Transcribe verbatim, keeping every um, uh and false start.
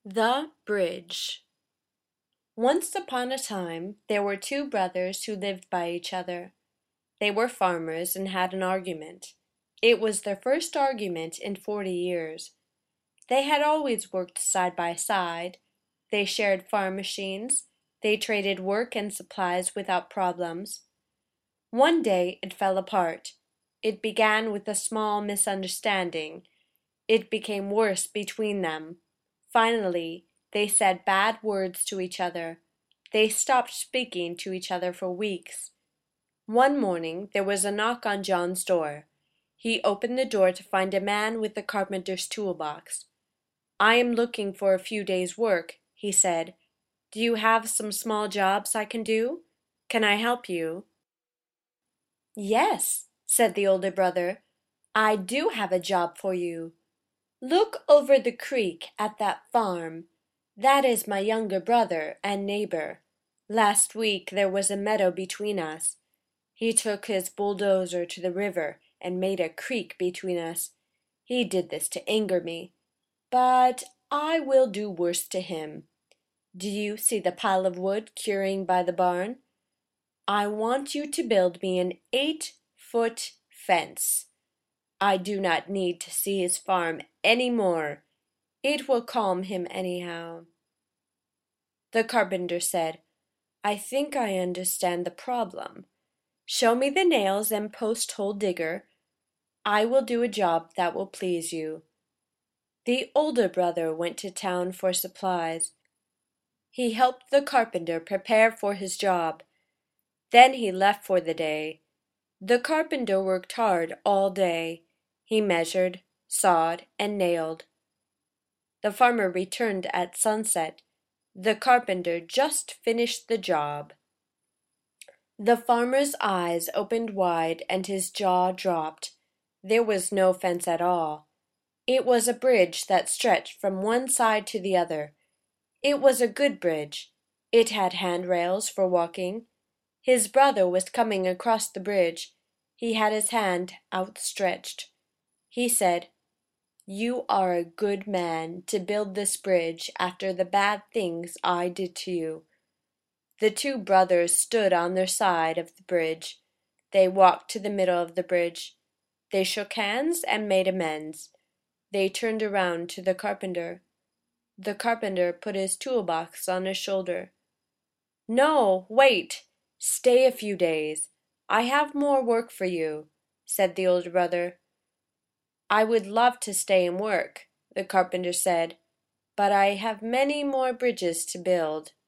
The Bridge. Once upon a time there were two brothers who lived by each other. They were farmers and had an argument. It was their first argument in forty years. They had always worked side by side. They shared farm machines. They traded work and supplies without problems. One day it fell apart. It began with a small misunderstanding. It became worse between them. Finally, they said bad words to each other. They stopped speaking to each other for weeks. One morning there was a knock on John's door. He opened the door to find a man with the carpenter's toolbox. "I am looking for a few days' work," he said. "Do you have some small jobs I can do? Can I help you?" "Yes," said the older brother, "I do have a job for you. Look over the creek at that farm. That is my younger brother and neighbor. Last week there was a meadow between us. He took his bulldozer to the river and made a creek between us. He did this to anger me. But I will do worse to him. Do you see the pile of wood curing by the barn? I want you to build me an eight-foot fence. I do not need to see his farm any more. It will calm him anyhow." The carpenter said, "I think I understand the problem. Show me the nails and post-hole digger. I will do a job that will please you." The older brother went to town for supplies. He helped the carpenter prepare for his job. Then he left for the day. The carpenter worked hard all day. He measured, sawed, and nailed. The farmer returned at sunset. The carpenter just finished the job. The farmer's eyes opened wide and his jaw dropped. There was no fence at all. It was a bridge that stretched from one side to the other. It was a good bridge. It had handrails for walking. His brother was coming across the bridge. He had his hand outstretched. He said, "You are a good man to build this bridge after the bad things I did to you." The two brothers stood on their side of the bridge. They walked to the middle of the bridge. They shook hands and made amends. They turned around to the carpenter. The carpenter put his toolbox on his shoulder. "No, wait! Stay a few days. I have more work for you," said the older brother. "I would love to stay and work," the carpenter said, "but I have many more bridges to build."